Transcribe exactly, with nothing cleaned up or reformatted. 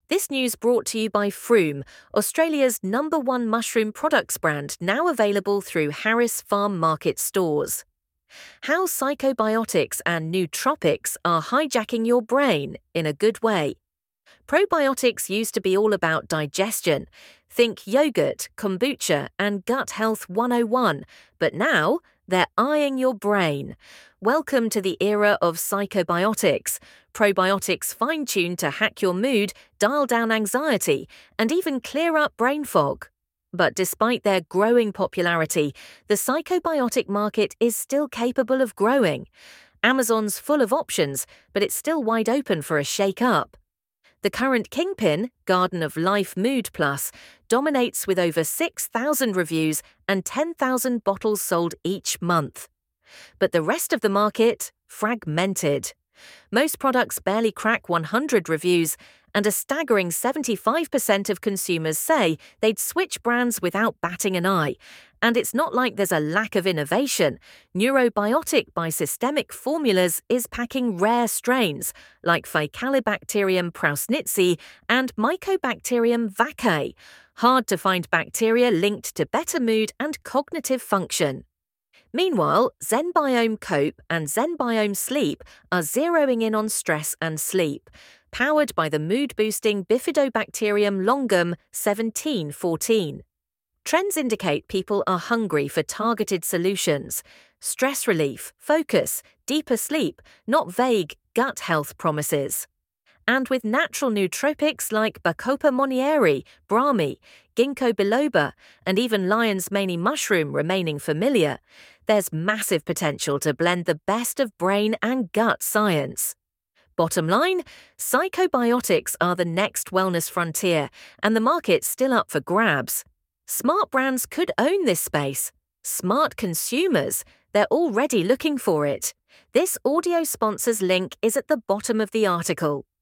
This news brought to you by Froome, Australia's number one mushroom products brand, now available through Harris Farm Market stores. How psychobiotics and nootropics are hijacking your brain in a good way. Probiotics used to be all about digestion. Think yogurt, kombucha, and gut health one oh one, but now they're eyeing your brain. Welcome to the era of psychobiotics. Probiotics fine-tuned to hack your mood, dial down anxiety, and even clear up brain fog. But despite their growing popularity, the psychobiotic market is still capable of growing. Amazon's full of options, but it's still wide open for a shake-up. The current kingpin, Garden of Life Mood Plus, dominates with over six thousand reviews and ten thousand bottles sold each month. But the rest of the market? Fragmented. Most products barely crack one hundred reviews, and a staggering seventy-five percent of consumers say they'd switch brands without batting an eye. And it's not like there's a lack of innovation. Neurobiotic by Systemic Formulas is packing rare strains like Faecalibacterium prausnitzii and Mycobacterium vaccae, hard to find bacteria linked to better mood and cognitive function. Meanwhile, ZenBiome Cope and ZenBiome Sleep are zeroing in on stress and sleep, powered by the mood-boosting Bifidobacterium longum seventeen fourteen. Trends indicate people are hungry for targeted solutions, stress relief, focus, deeper sleep, not vague gut health promises. And with natural nootropics like Bacopa monnieri, Brahmi, Ginkgo biloba, and even lion's mane mushroom remaining familiar, there's massive potential to blend the best of brain and gut science. Bottom line, psychobiotics are the next wellness frontier, and the market's still up for grabs. Smart brands could own this space. Smart consumers, they're already looking for it. This audio sponsor's link is at the bottom of the article.